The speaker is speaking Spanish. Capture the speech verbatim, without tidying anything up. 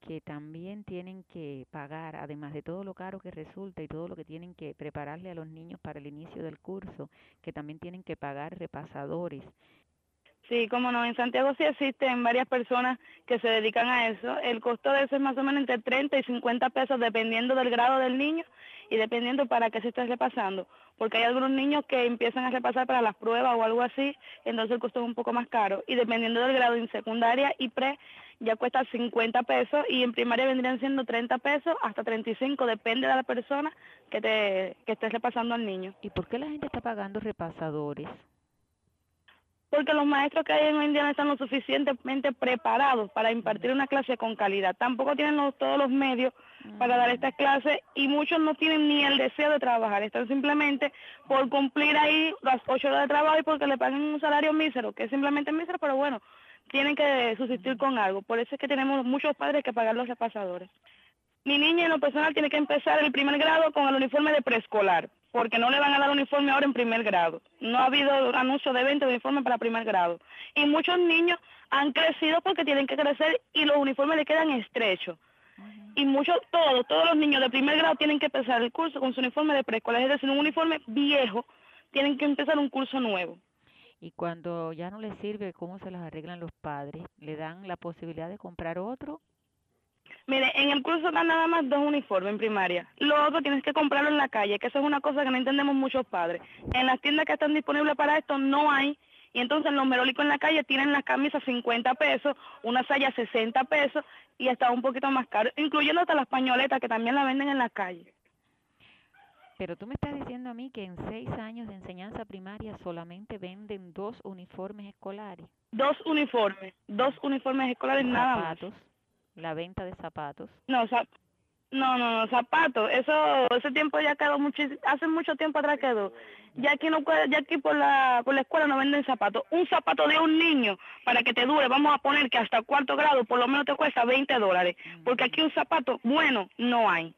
que también tienen que pagar, además de todo lo caro que resulta y todo lo que tienen que prepararle a los niños para el inicio del curso, que también tienen que pagar repasadores. Sí, como no, en Santiago sí existen varias personas que se dedican a eso. El costo de eso es más o menos entre treinta y cincuenta pesos dependiendo del grado del niño y dependiendo para qué se esté repasando. Porque hay algunos niños que empiezan a repasar para las pruebas o algo así, entonces el costo es un poco más caro. Y dependiendo del grado en secundaria y pre, ya cuesta cincuenta pesos y en primaria vendrían siendo treinta pesos hasta treinta y cinco, depende de la persona que, te, que estés repasando al niño. ¿Y por qué la gente está pagando repasadores? Porque los maestros que hay hoy en día no están lo suficientemente preparados para impartir una clase con calidad. Tampoco tienen los, todos los medios para dar Mm. estas clases y muchos no tienen ni el deseo de trabajar. Están simplemente por cumplir ahí las ocho horas de trabajo y porque le pagan un salario mísero, que es simplemente mísero, pero bueno, tienen que subsistir con algo. Por eso es que tenemos muchos padres que pagar los repasadores. Mi niña en lo personal tiene que empezar el primer grado con el uniforme de preescolar, porque no le van a dar uniforme ahora en primer grado. No ha habido anuncio de venta de uniforme para primer grado. Y muchos niños han crecido porque tienen que crecer y los uniformes le quedan estrechos. Ujú. Y muchos, todos, todos los niños de primer grado tienen que empezar el curso con su uniforme de preescolar, es decir, un uniforme viejo, tienen que empezar un curso nuevo. Y cuando ya no les sirve, ¿cómo se las arreglan los padres? ¿Le dan la posibilidad de comprar otro? Mire, en el curso dan nada más dos uniformes en primaria. Lo otro tienes que comprarlo en la calle, que eso es una cosa que no entendemos muchos padres. En las tiendas que están disponibles para esto no hay, y entonces los merólicos en la calle tienen las camisas cincuenta pesos, una saya sesenta pesos y hasta un poquito más caro, incluyendo hasta las pañoletas que también la venden en la calle. Pero tú me estás diciendo a mí que en seis años de enseñanza primaria solamente venden dos uniformes escolares. Dos uniformes, dos uniformes Y escolares nada más. zapatos, la venta de zapatos. No, o sea, no, no, no, zapatos, eso, ese tiempo ya quedó mucho, hace mucho tiempo atrás quedó. Ya aquí no puede, ya aquí por la, por la escuela no venden zapatos. Un zapato de un niño para que te dure, vamos a poner que hasta cuarto grado por lo menos te cuesta veinte dólares, porque Ujú. aquí un zapato bueno no hay.